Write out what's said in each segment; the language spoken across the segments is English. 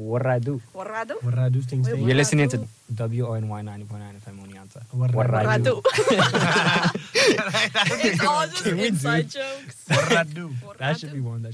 Warradu. Warradu things. You're listening to WONY 90.9 FM Oneonta. Warradu. It's all just inside jokes. Warradu. That should be one.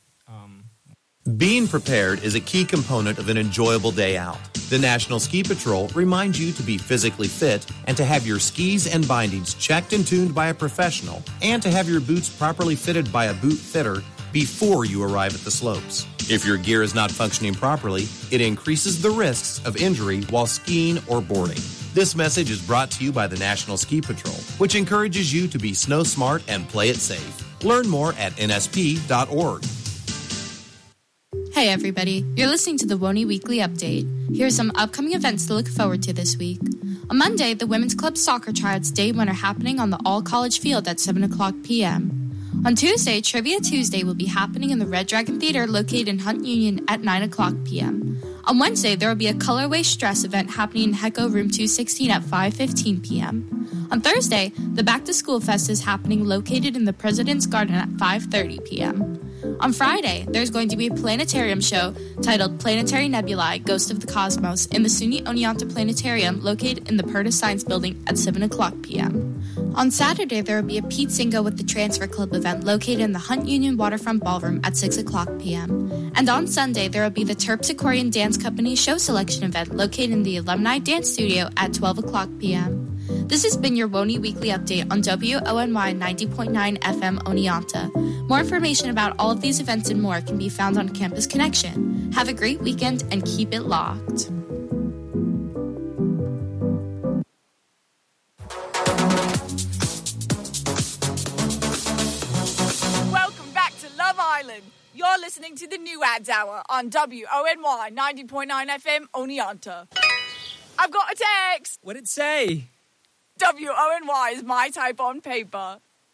Being prepared is a key component of an enjoyable day out. The National Ski Patrol reminds you to be physically fit and to have your skis and bindings checked and tuned by a professional and to have your boots properly fitted by a boot fitter before you arrive at the slopes. If your gear is not functioning properly, it increases the risks of injury while skiing or boarding. This message is brought to you by the National Ski Patrol, which encourages you to be snow smart and play it safe. Learn more at nsp.org. Hey everybody, you're listening to the WONY Weekly Update. Here are some upcoming events to look forward to this week. On Monday, the Women's Club Soccer Tryouts Day 1 are happening on the all-college field at 7 o'clock p.m. On Tuesday, Trivia Tuesday will be happening in the Red Dragon Theater located in Hunt Union at 9 o'clock p.m. On Wednesday, there will be a Colorway Stress event happening in Hecko Room 216 at 5:15 p.m. On Thursday, the Back to School Fest is happening located in the President's Garden at 5:30 p.m. On Friday, there's going to be a planetarium show titled Planetary Nebulae, Ghost of the Cosmos in the SUNY Oneonta Planetarium located in the Purtis Science Building at 7 o'clock p.m. On Saturday, there will be a Pete Singo with the Transfer Club event located in the Hunt Union Waterfront Ballroom at 6 o'clock p.m. And on Sunday, there will be the Terpsichorean Dance Company show selection event located in the Alumni Dance Studio at 12 o'clock p.m. This has been your WONY Weekly Update on WONY 90.9 FM Oneonta. More information about all of these events and more can be found on Campus Connection. Have a great weekend and keep it locked. Welcome back to Love Island. You're listening to the New Ads Hour on WONY 90.9 FM Oneonta. I've got a text. What'd it say? WONY is my type on paper.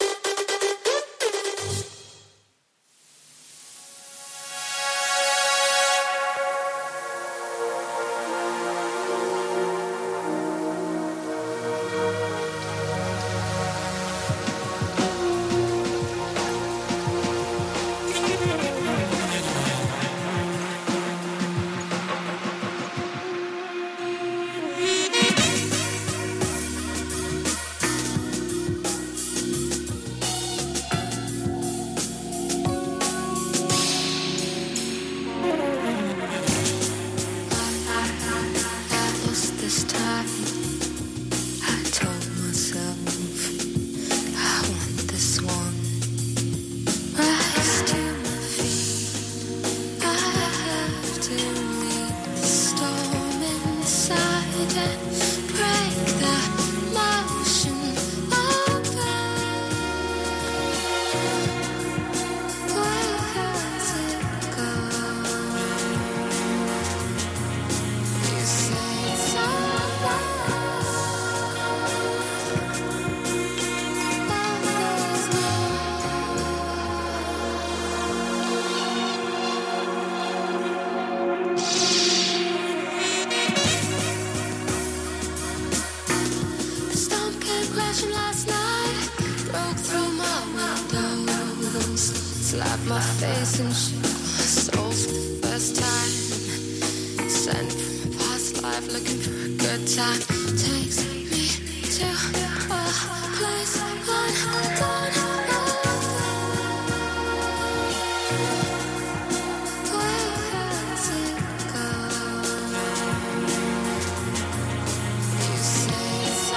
My face and show my soul for the first time. Sent from a past life looking for a good time. Takes me to a place unknown. Where has it gone? You say it's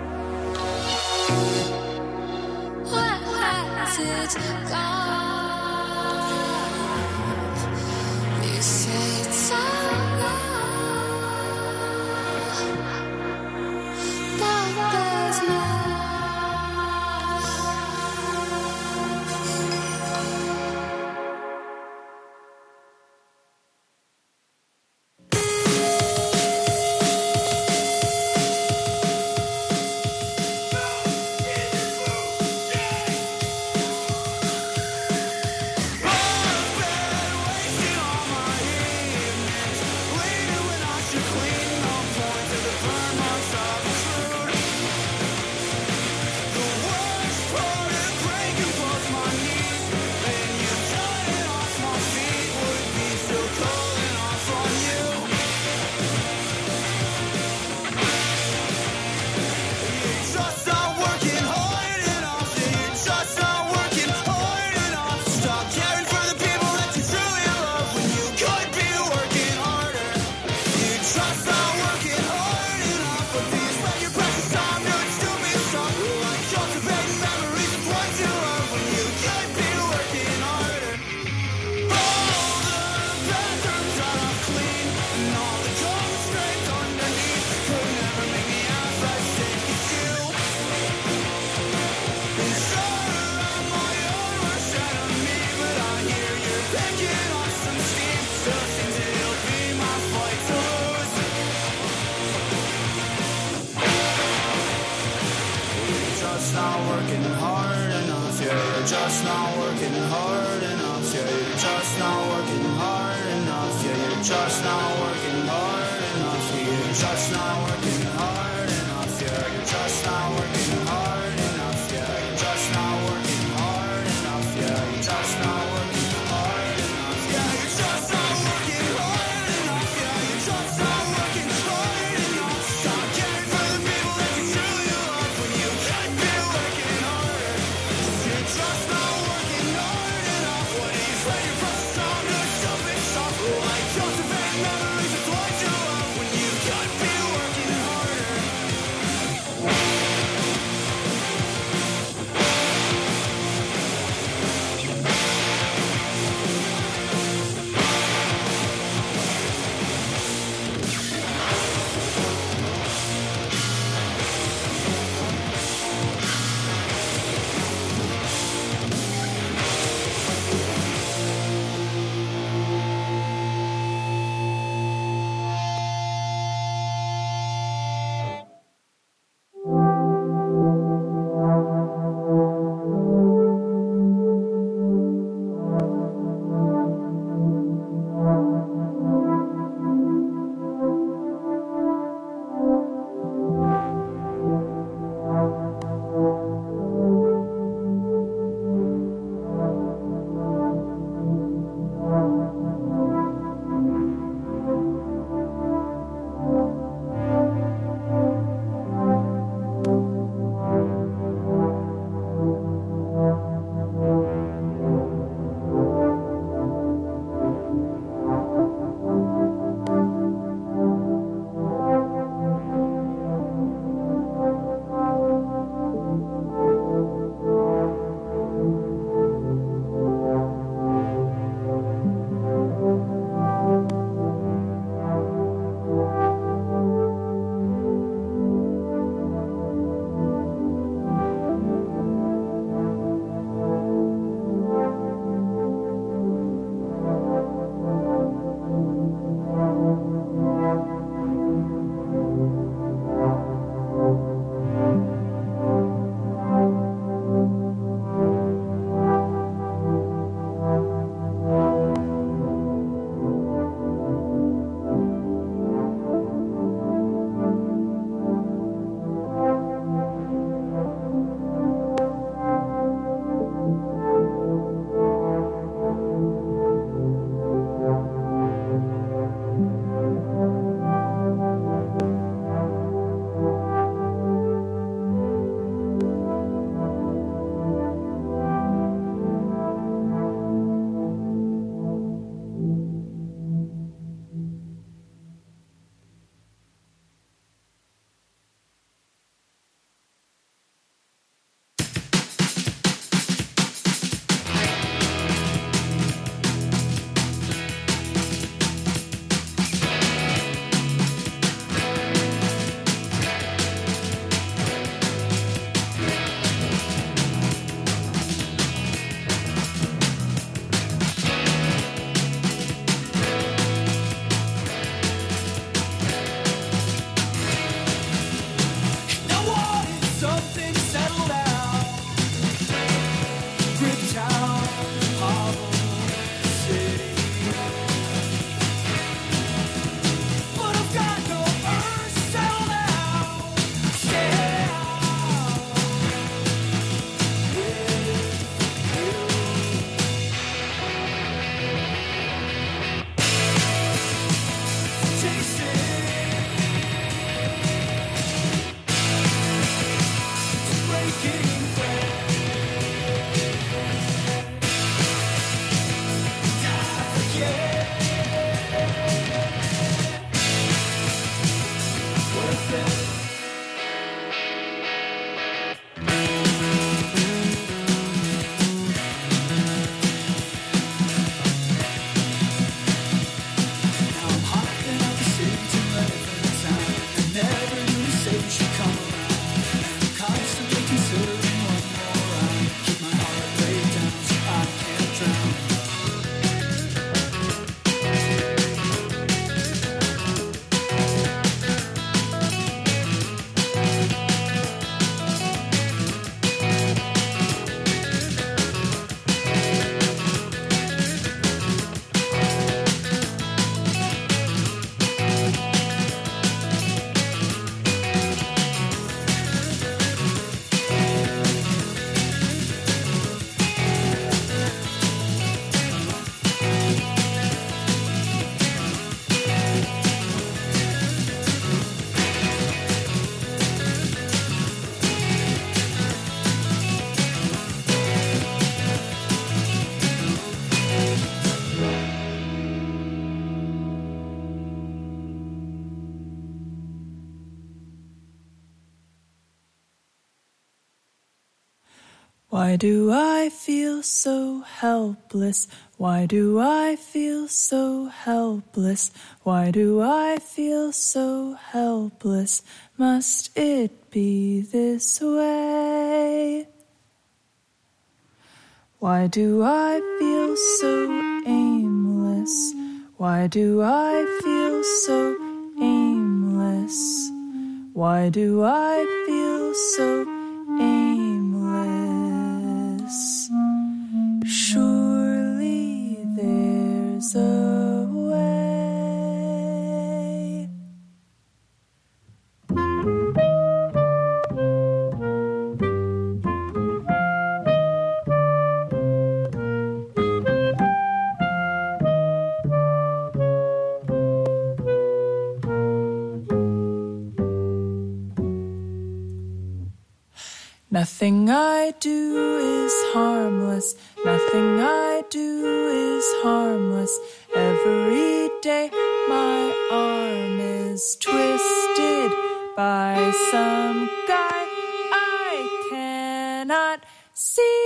it's gone. working hard enough. Yeah, you're just not working hard enough. Yeah, you're just not working hard enough. Yeah, you're just not working hard enough. Yeah, you're just not working hard enough. Yeah, you're just not working hard enough. Yeah, you're just not working hard enough. Yeah, you're just not working hard enough. Yeah, you're just not working hard enough. Yeah, you're just not working hard enough. Stop caring for the people that you truly love when you could be working harder. You're just not working hard enough. What are you waiting for? Some good stuff and stuff like cultivating memories of what you love when you could be working harder. Why do I feel so helpless? Why do I feel so helpless? Why do I feel so helpless? Must it be this way? Why do I feel so aimless? Why do I feel so aimless? Why do I feel so aimless? Surely there's a way. Nothing I do is harmless. Nothing I do is harmless. Every day my arm is twisted by some guy I cannot see.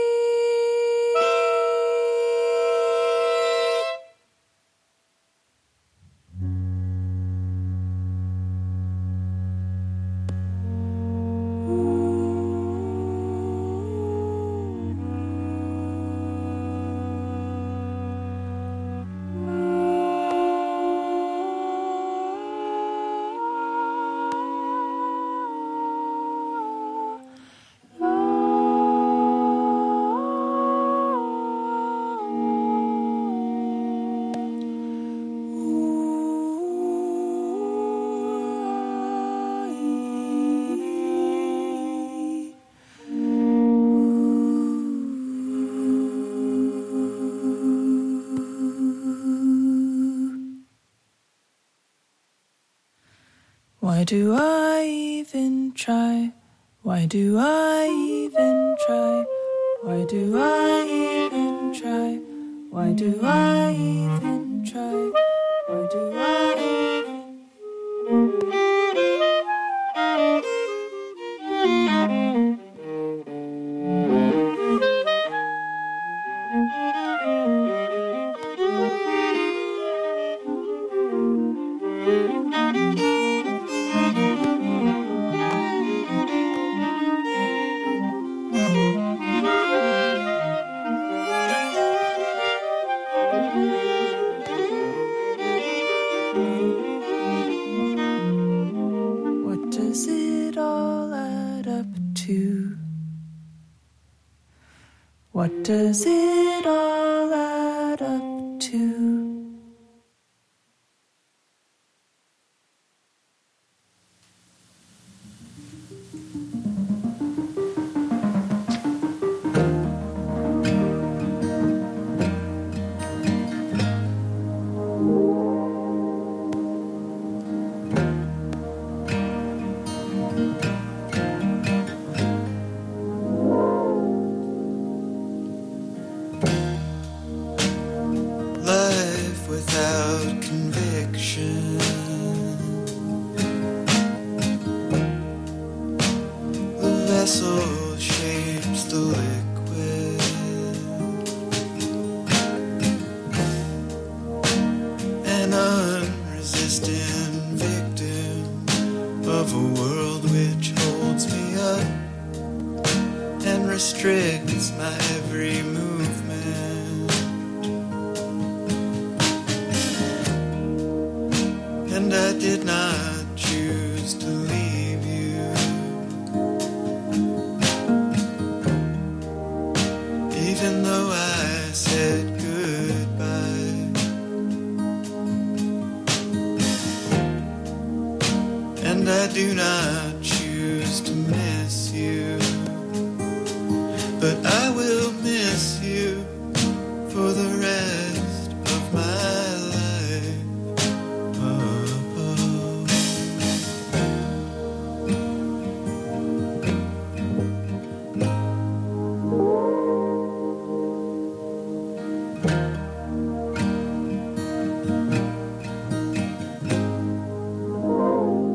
Why do I even try? Why do I even try? Why do I even try? Why do I even try? Why do I What does it all add up to? Without conviction, the vessel shapes the liquid, an unresisting victim of a world which holds me up and restricts my every movement. And I did not choose to leave you, even though I said goodbye. And I do not choose to miss you, but I will miss you for the rest of my life.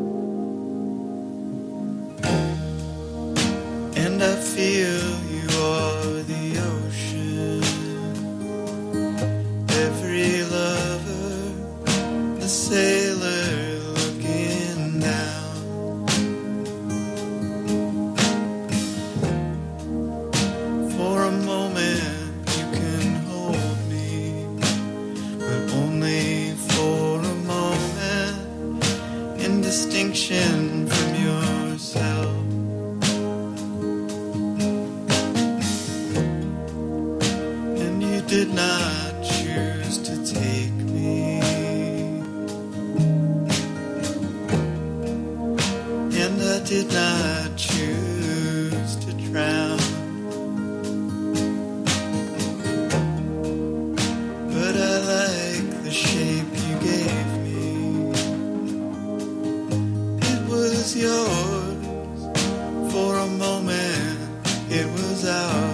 And I feel you distinction from yourself. And you did not choose to take me, and I did not choose to drown. But I like the shape you gave me. It was yours for a moment, it was ours.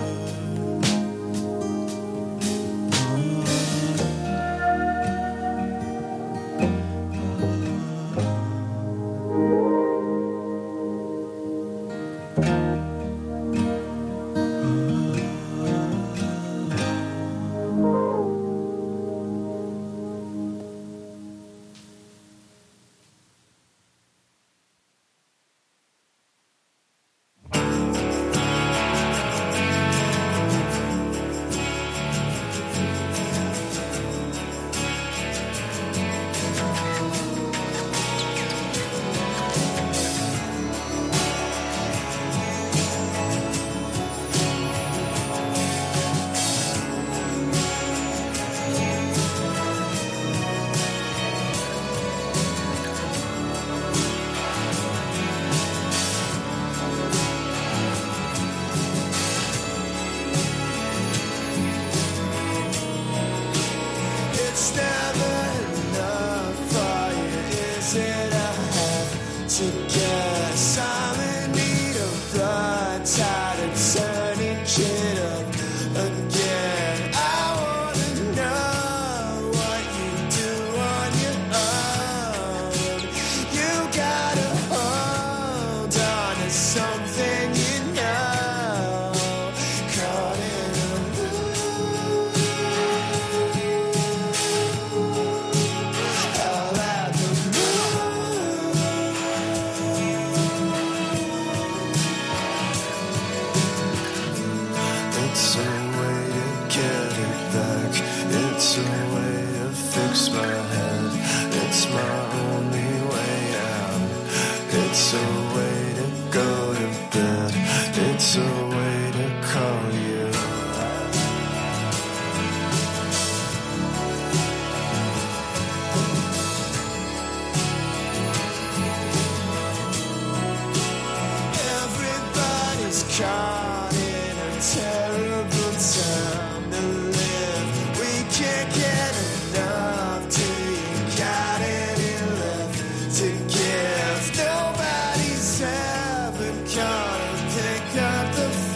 Nobody's ever gonna pick up the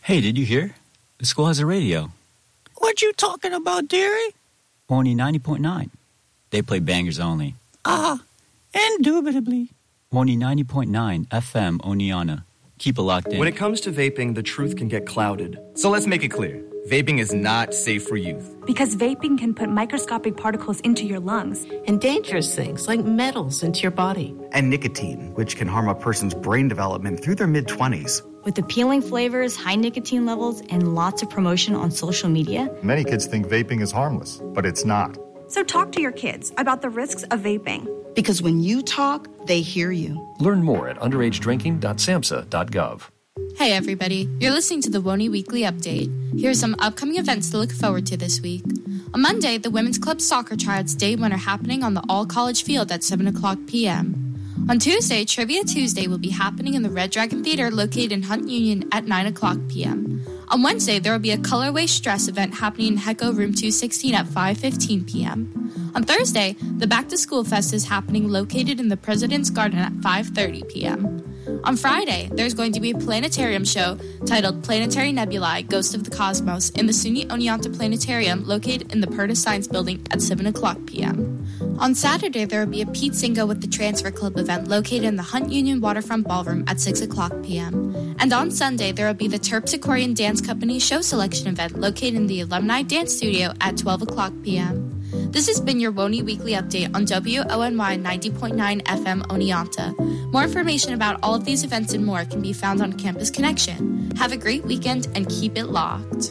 Hey, did you hear? The school has a radio. What you talking about, dearie? Only 90.9. They play bangers only. Indubitably. Only 90.9 FM Oneonta. Keep it locked in. When it comes to vaping, the truth can get clouded. So let's make it clear. Vaping is not safe for youth. Because vaping can put microscopic particles into your lungs. And dangerous things like metals into your body. And nicotine, which can harm a person's brain development through their mid-20s. With appealing flavors, high nicotine levels, and lots of promotion on social media. Many kids think vaping is harmless, but it's not. So talk to your kids about the risks of vaping. Because when you talk, they hear you. Learn more at underagedrinking.samhsa.gov. Hey everybody, you're listening to the WONY Weekly Update. Here are some upcoming events to look forward to this week. On Monday, the Women's Club Soccer Tryouts Day 1 are happening on the all-college field at 7 o'clock p.m. On Tuesday, Trivia Tuesday will be happening in the Red Dragon Theater located in Hunt Union at 9 o'clock p.m. On Wednesday, there will be a Colorway Stress event happening in Hecko Room 216 at 5:15 p.m. On Thursday, the Back to School Fest is happening located in the President's Garden at 5:30 p.m. On Friday, there's going to be a planetarium show titled Planetary Nebulae, Ghost of the Cosmos in the SUNY Oneonta Planetarium located in the Purtis Science Building at 7 o'clock p.m. On Saturday, there will be a Pete Singo with the Transfer Club event located in the Hunt Union Waterfront Ballroom at 6 o'clock p.m. And on Sunday, there will be the Terpsichorean Dance Company show selection event located in the Alumni Dance Studio at 12 o'clock p.m. This has been your WONY Weekly Update on WONY 90.9 FM Oneonta. More information about all of these events and more can be found on Campus Connection. Have a great weekend and keep it locked.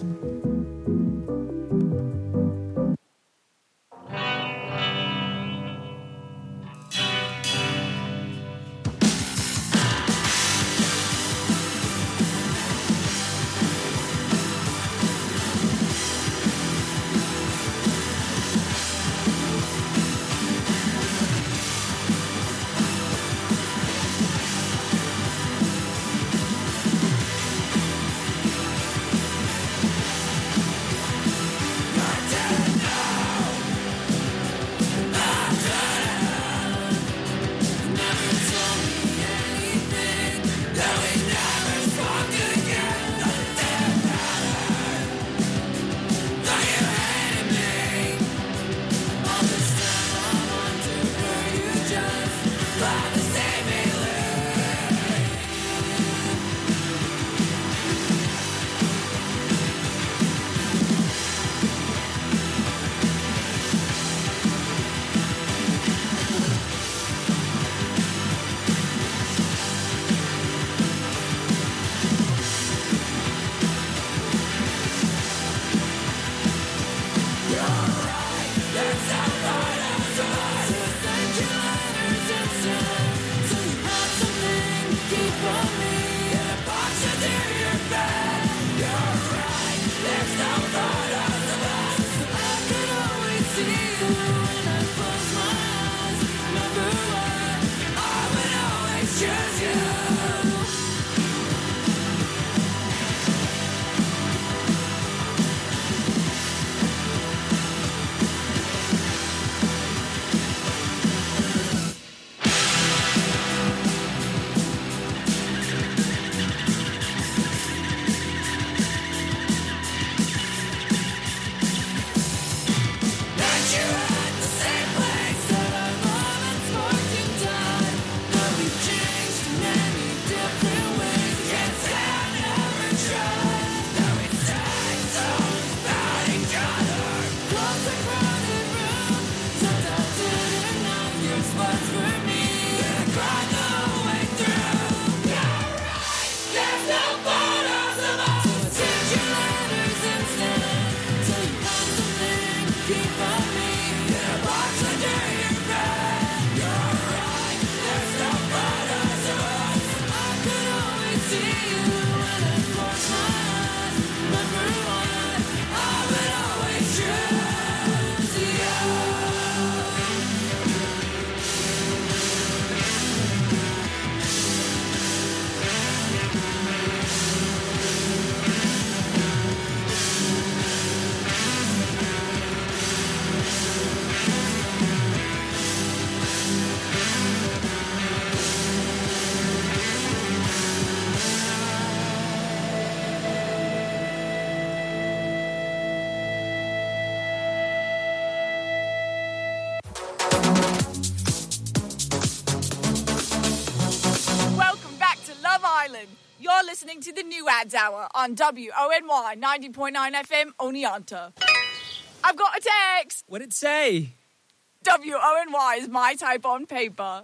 listening to the New Ads Hour on WONY 90.9 FM Oneonta. I've got a text. What'd it say? WONY is my type on paper.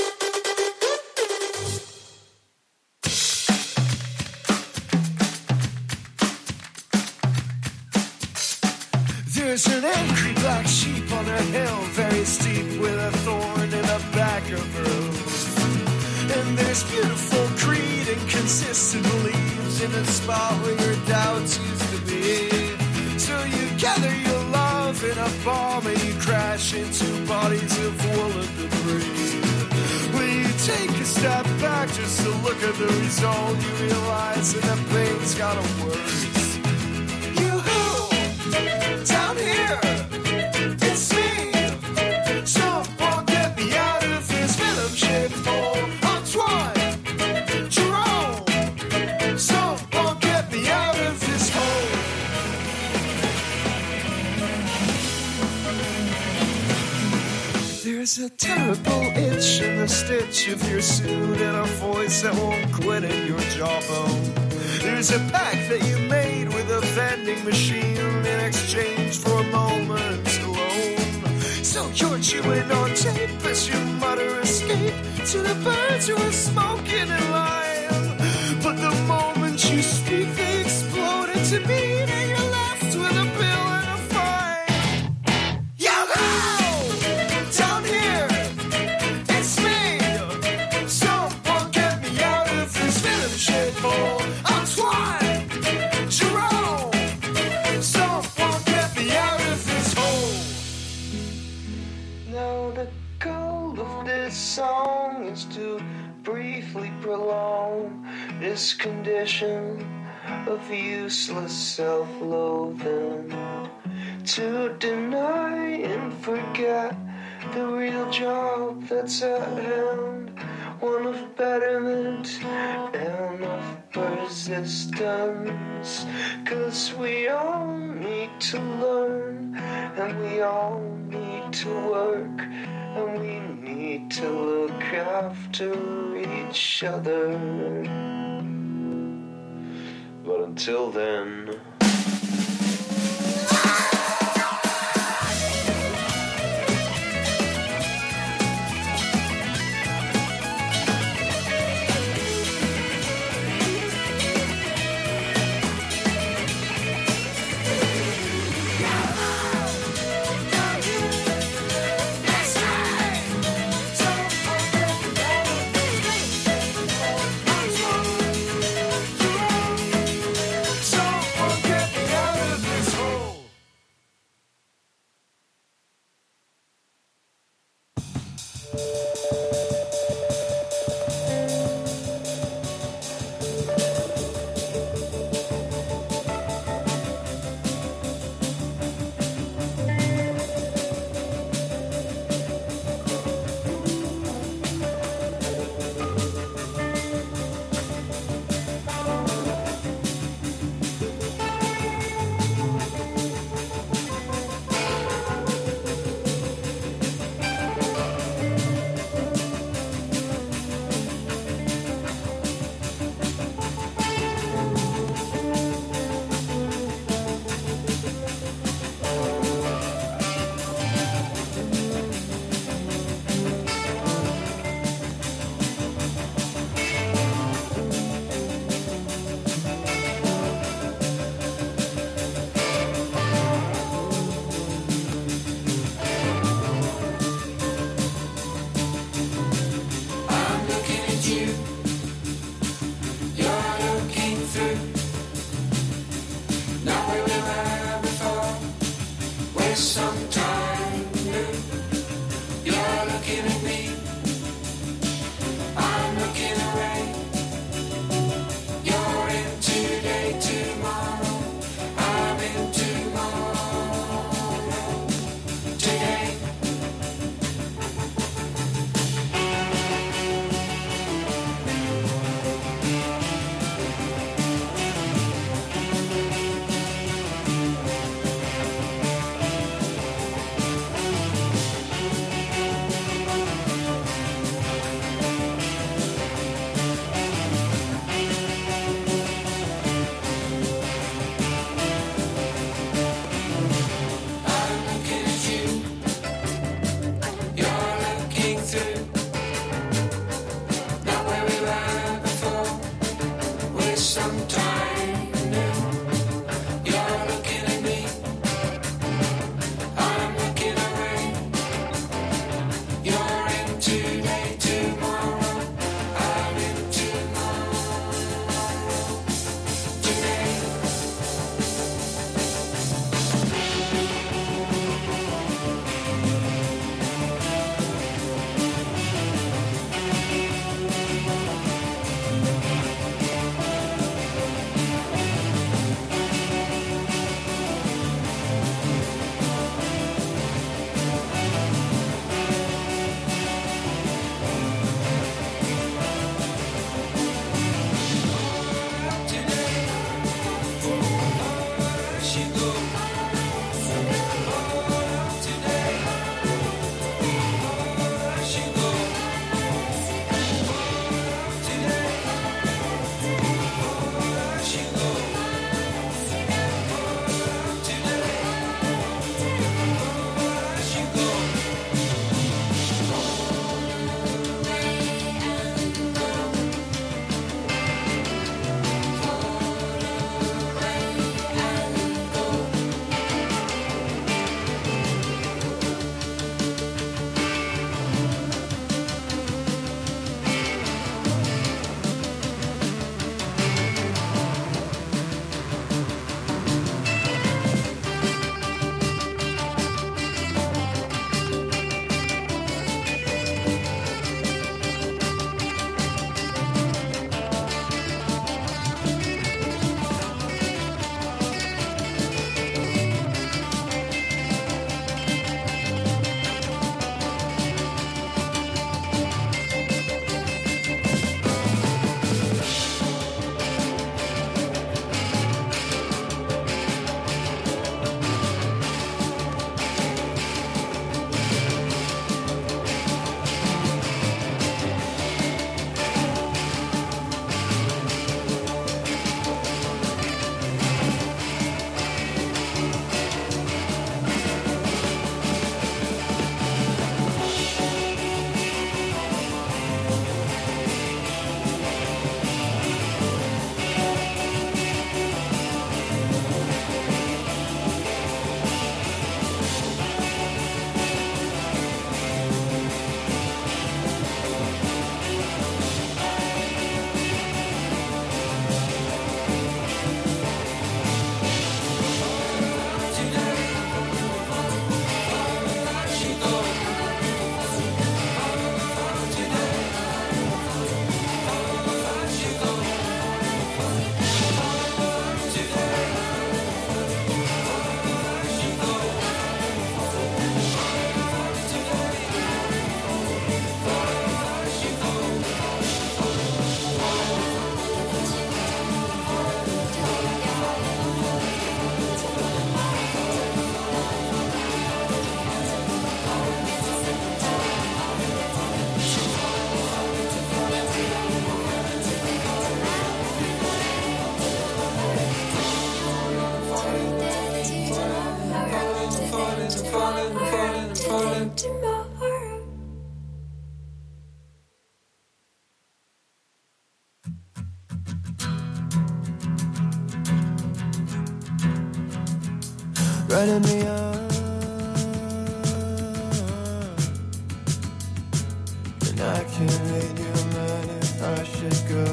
There's an angry black sheep on a hill, very steep, with a thorn in the back of her hoof. And there's beautiful creed and consistent beliefs in a spot where your doubts used to be. So you gather your love in a bomb and you crash into bodies of wool and debris. When you take a step back just to look at the result, you realize that the pain's gotten worse. Down here, it's me. Someone get me out of this venom shit hole. Antoine, Jerome, someone get me out of this hole. There's a terrible itch in the stitch of your suit and a voice that won't quit in your jawbone. There's a pact that you made with a vending machine in exchange for moments alone. So you're chewing on tape as you mutter escape to the birds who are smoking and lying. But the moment you speak, they explode into meat and you're left with a bill and a fine. Yo-ho! Down here, it's me. Someone get me out of this venom shit hole. Antoine, Jerome, someone get me out of this hole. Now the goal of this song is to briefly prolong this condition of useless self-loathing, to deny and forget the real job that's at hand, one of betterment and of persistence. 'Cause we all need to learn, and we all need to work, and we need to look after each other. But until then... running me up, and I can't read your mind if I should go.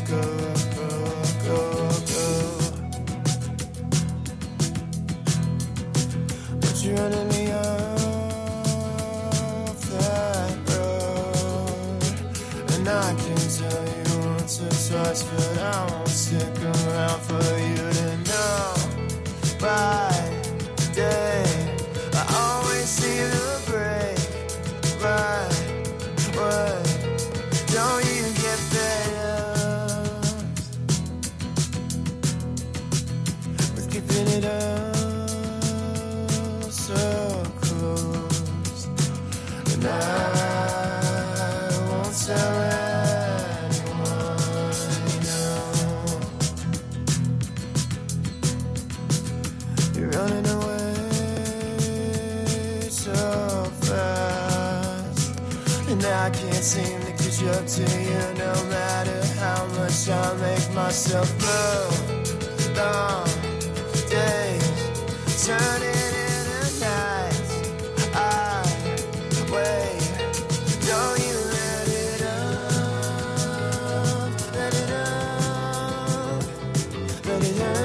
But you're running me off that road, and I can tell you once or twice, but I won't stick around for you to know. By day, I always seem to break right way. Don't you get better with keeping it up so close? And I won't tell anyone, you're running away so fast, and I can't seem to catch up to you no matter how much I make myself move. Long days turning into nights, I wait. Don't you let it up, let it up, let it up.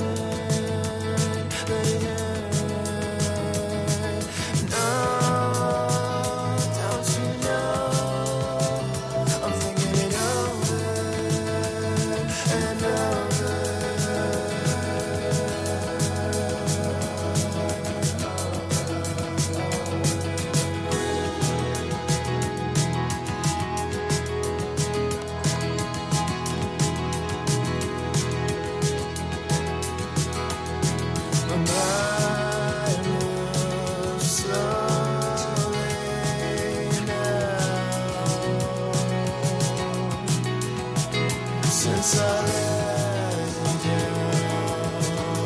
Since I let you down,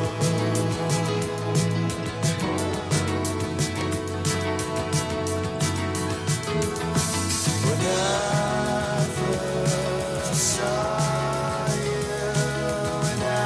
when I first saw you, and I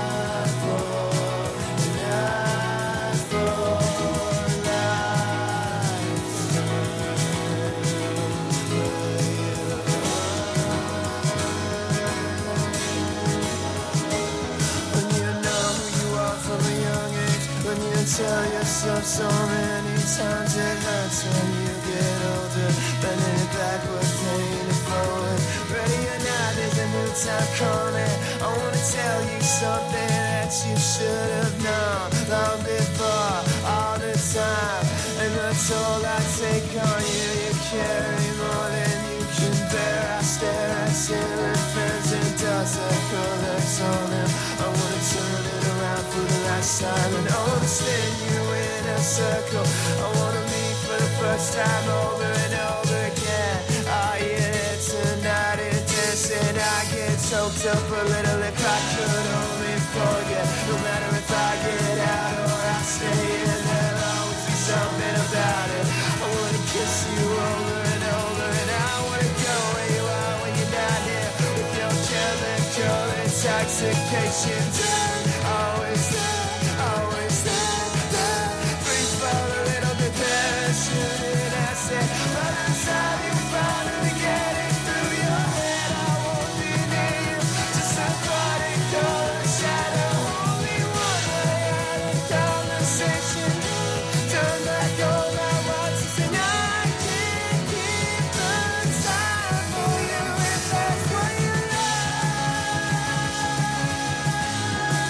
tell yourself so many times it hurts when you get older. Bending it backward, paying it forward. Ready or not, there's a new time coming. I wanna tell you something that you should have known long before, all the time. And the toll I take on you, you carry more than you can bear. I stare at ceiling fans and dust that colors on them. I wanna turn it around for the last time and understand you in a circle. I wanna meet for the first time over and over again. Oh yeah, tonight it dancing. I get choked up a little if I could only forget. No matter if I get out or I stay in, there'll always be something about it. I wanna kiss you over and over, and I wanna go where you are when you're not here. With your chemical intoxication, always there, always there. Free fall a little bit passionate. I said, but inside you finally get it through your head. I won't be near you, just a body color shadow. Only one way out of conversation. Turn back all I want to say. I can't keep the time for you if that's what you love.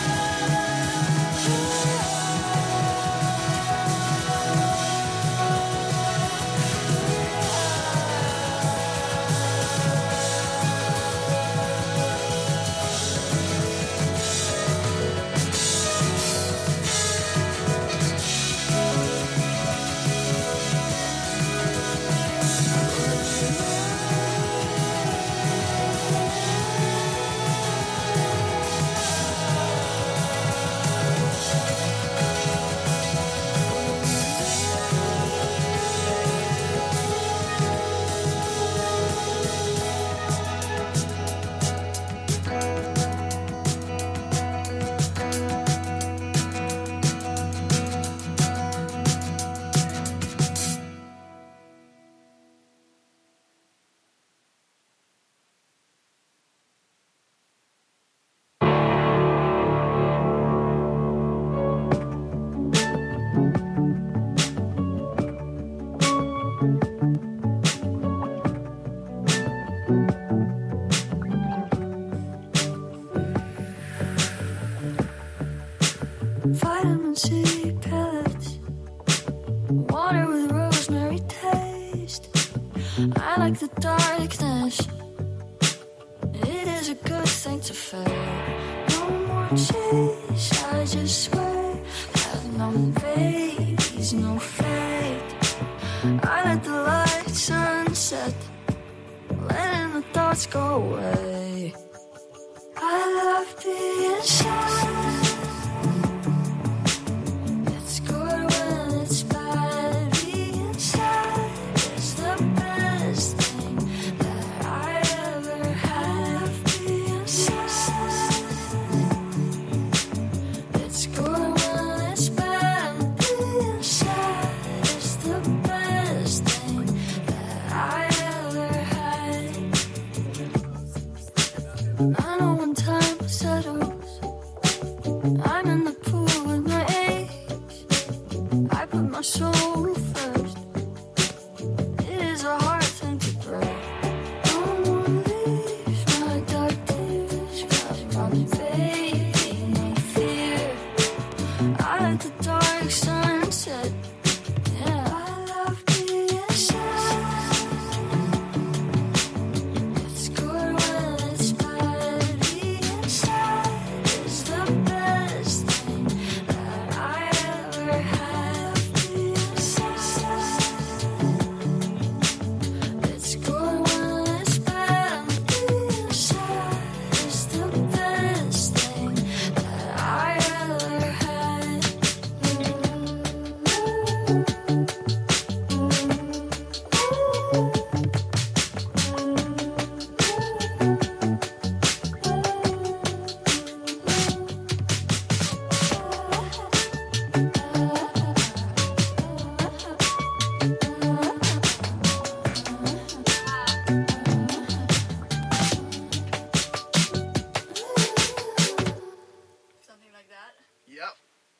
I like the darkness. It is a good thing to fail. No more chase, I just swear. Have no babies, no fate. I let the light sunset, letting the thoughts go away. I love being sad. It's good when it's bad. Being sad is the best thing that I ever have. Being sad. It's good when it's bad. Being sad is the best thing that I ever had. I know when time settles, I'm in the pool with my ace. I put my soul first. It is a hard thing to break. No one leaves my dark tears, 'cause I'm fading, no fear. I let the dark sunset. Yeah, I love being sad. It's good when it's bad. Being sad is the best thing that I ever have. Being sad. It's good when it's bad. Being sad is the best thing that I ever had. Something like that. Yep.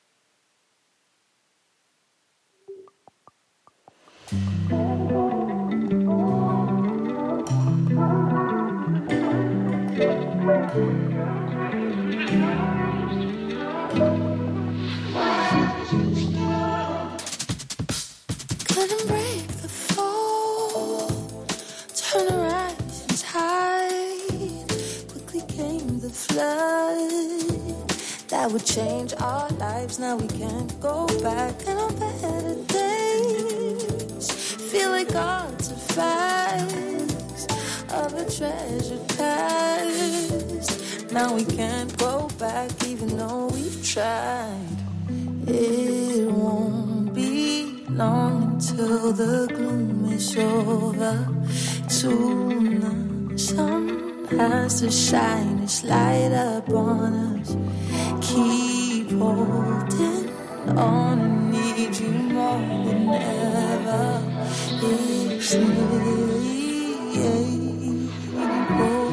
Couldn't break the fall. Turn the rising tide. Quickly came the flood that would change our lives. Now we can't go back. And on better days, feel like artifacts of a treasured past. Now we can't go back, even though we've tried. It won't be long until the gloom is over. Soon the sun has to shine its light upon us. Keep holding on, I need you more than ever. It's nearly April.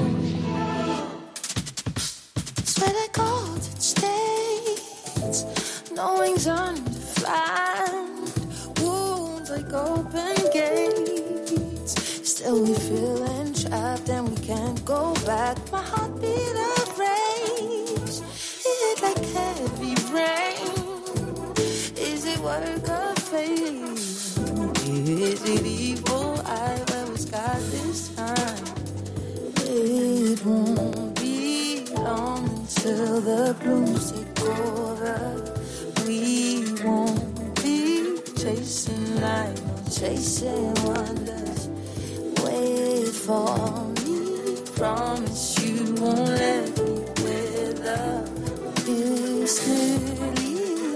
Swear that golden stains, knowing's undefined. Wounds like open gates. Still we feel entrapped and we can't go back. My heartbeat erased. It like heavy rain. Is it work of fate? Is it evil eye where it's got this time? It won't be long until the blooms take over. We won't be chasing light, no chasing wonders. Wait for me, promise you won't let me wither. It's nearly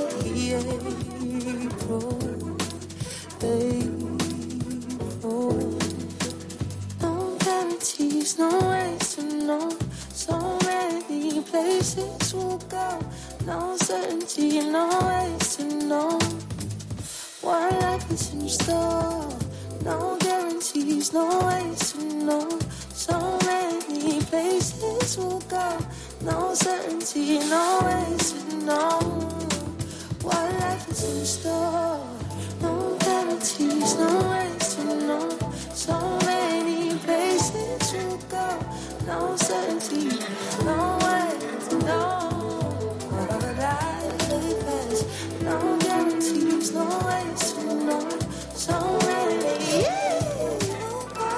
April, April. No guarantees, no ways to know. So many places we'll go. No certainty, no ways to know what life is in store. No guarantees, no ways to know. So many places we'll go. No certainty, no ways to know what life is in store. No guarantees, no ways to know. So many places we'll go. No certainty, no ways to know what life is. No guarantees, no ways to know. So many we'll go.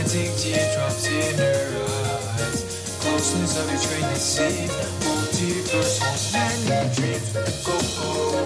Romantic teardrops in her eyes. Closeness of your train at sea. Multiverse holds many dreams. Go home.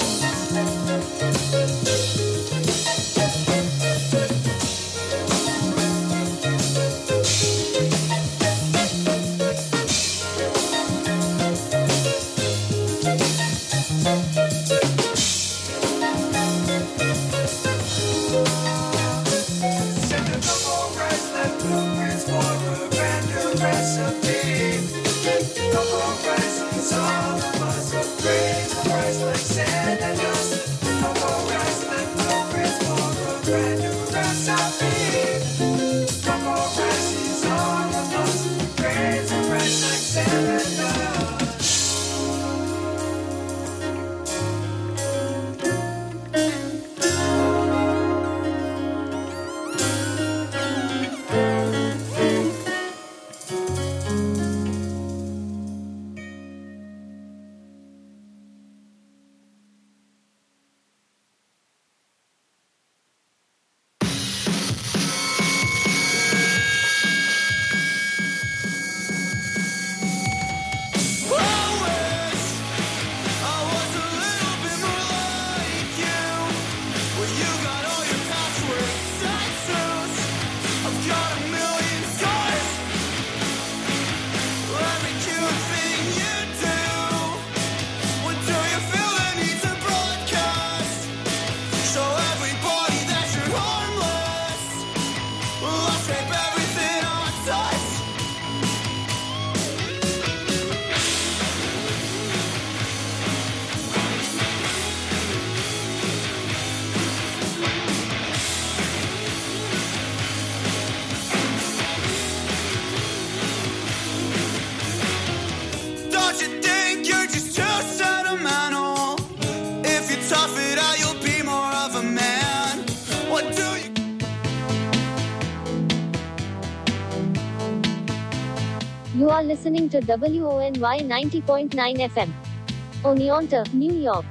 You are listening to WONY 90.9 FM. Oneonta, New York.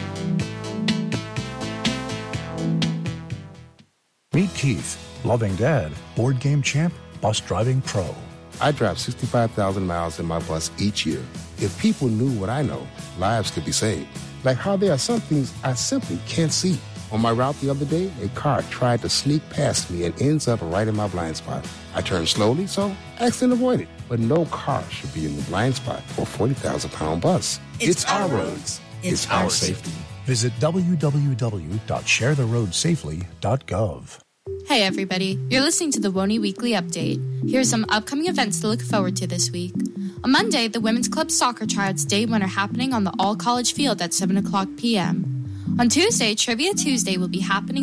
Meet Keith, loving dad, board game champ, bus driving pro. I drive 65,000 miles in my bus each year. If people knew what I know, lives could be saved. Like how there are some things I simply can't see. On my route the other day, a car tried to sneak past me and ends up right in my blind spot. I turned slowly, so accident avoided. But no car should be in the blind spot for a 40,000-pound bus. It's our roads. It's our safety. Visit www.sharetheroadsafely.gov. Hey everybody, you're listening to the WONY Weekly Update. Here are some upcoming events to look forward to this week. On Monday, the Women's Club Soccer Tryouts Day 1 are happening on the all-college field at 7 o'clock p.m. On Tuesday, Trivia Tuesday will be happening